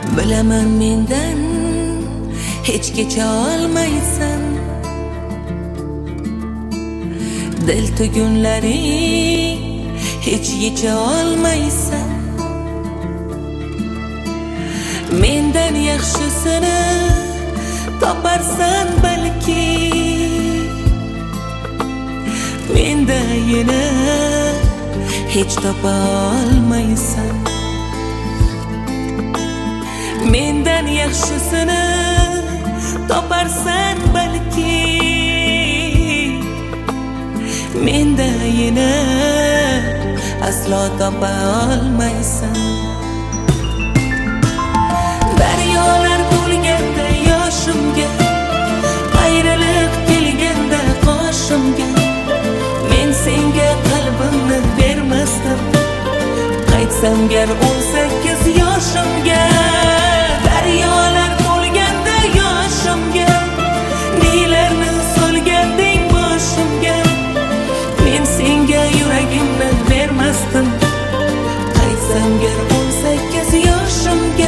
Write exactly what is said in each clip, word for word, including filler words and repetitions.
Bilaman mendan hech kecha olmaysan, dil tugunlaring hech yecha olmaysan. Mendan yaxshisini toparsan balki, menda yana hech topa olmaysan. Mendan yaxshisini toparsan balki, menda yana aslo topa olmaysan. Daryolar to'lganda yoshimga, ayriliq kelganda qoshimga, men senga qalbimni bermasdim, qaytsam gar o'n sakkiz yoshimga. Daryolar to'lganda yoshimga, nelarni solganding boshimga, men senga yuragimni bermasdim, qaytsam gar o'n sakkiz yoshimga.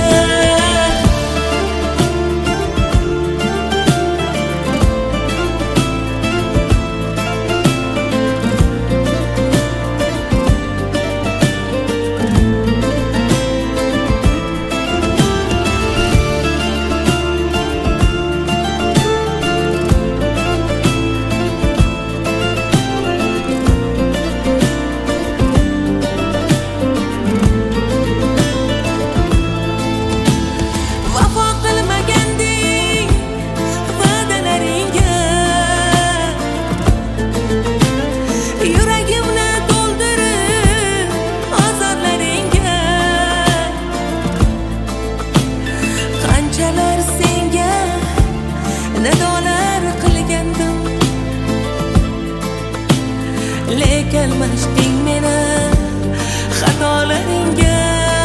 Lekin almashding meni xatolaringga,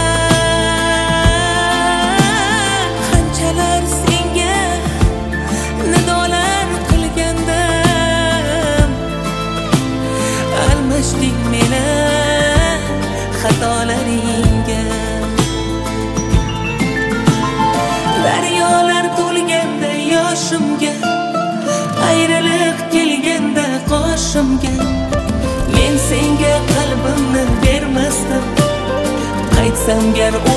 qanchalar senga nidolar qilgandim, almashding meni xatolaringga. Daryolar to'lganda yoshimga, ayriliq kelganda qoshimga, men senga qalbimni bermasdim, qaytsam gar